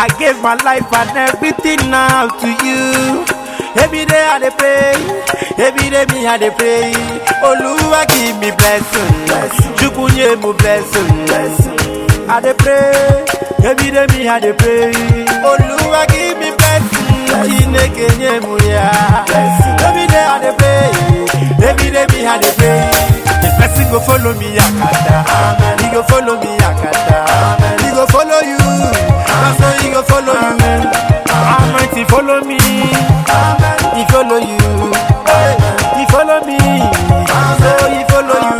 I gave my life and everything now to you. Every day I dey pray, every day me I dey pray. Oluwa give me blessing, Chukunye mu blessing. I dey pray, every day me I dey pray. Oluwa give me blessing, Chineke nye mu ya. Every day I dey pray, every day me I dey pray. The blessing go follow me yakata, he go follow me yakata, he go follow you, that's why he go follow you. Almighty follow me, he follow you, he follow me, so he follow you.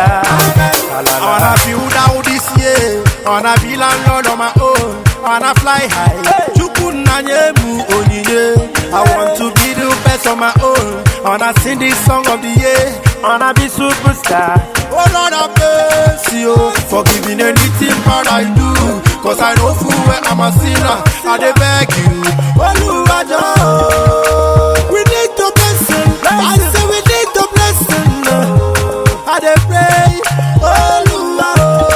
I wanna build out this year, I wanna be landlord on my own, I wanna fly high. Chukunanyemu oniye, I want to be the best on my own, I wanna sing this song of the year, I wanna be superstar. Oh Lord have mercy, oh, forgiving anything bad I do, cause I know full well I'm a sinner. I dey beg you, Oluwajo, we need the blessing. I say we need the blessing. I dey pray, Oluwa,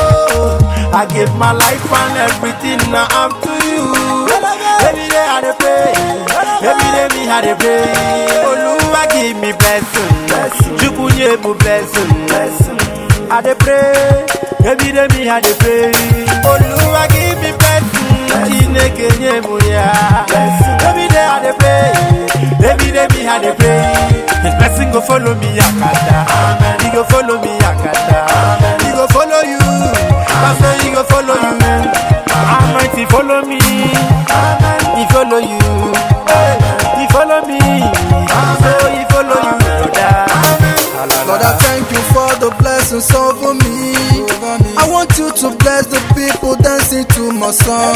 I give my life and everything now up to you. Every day I dey pray, every day me I dey pray. Oluwa give me blessing, Chukunye mu blessing. I dey pray, every day me I dey pray. Oluwa give me blessing, Chineke nye mu ya. Every day I dey pray, every day me I dey pray. His blessing go follow me yakata, he go follow me yakata, he go follow you, that's why he go follow you. Almighty follow me, he follow you, he follow me, so he follow you. Lord, I thank you for the blessings over me. I want you to bless the people dancing to my song.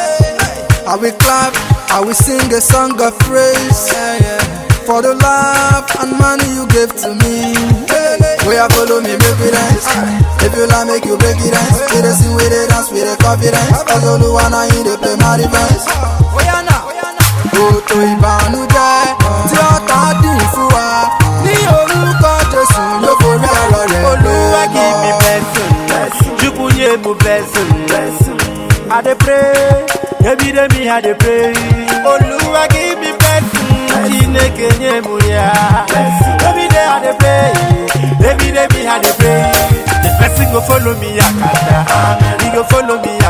I will clap, I will sing a song of praise for the love and money you gave to me. Will you follow me, make me dance? If you like, make you break it dance. We dey sing, we dey dance, we dey confidence. Cause Oluwana in dey play my defense. Òtò ìbànújẹ́ tí ọ̀tá dín fún wa ní orúkọ Jésù ló borí ọ̀rọ̀ rẹ̀. Oluwa give me blessing, Chukunye mu blessing. I dey pray, every day me I dey pray. Oluwa give me blessing, Chineke nye mu ya. Every day I dey pray, every day me I dey pray. The blessing go follow me yakata, he go follow me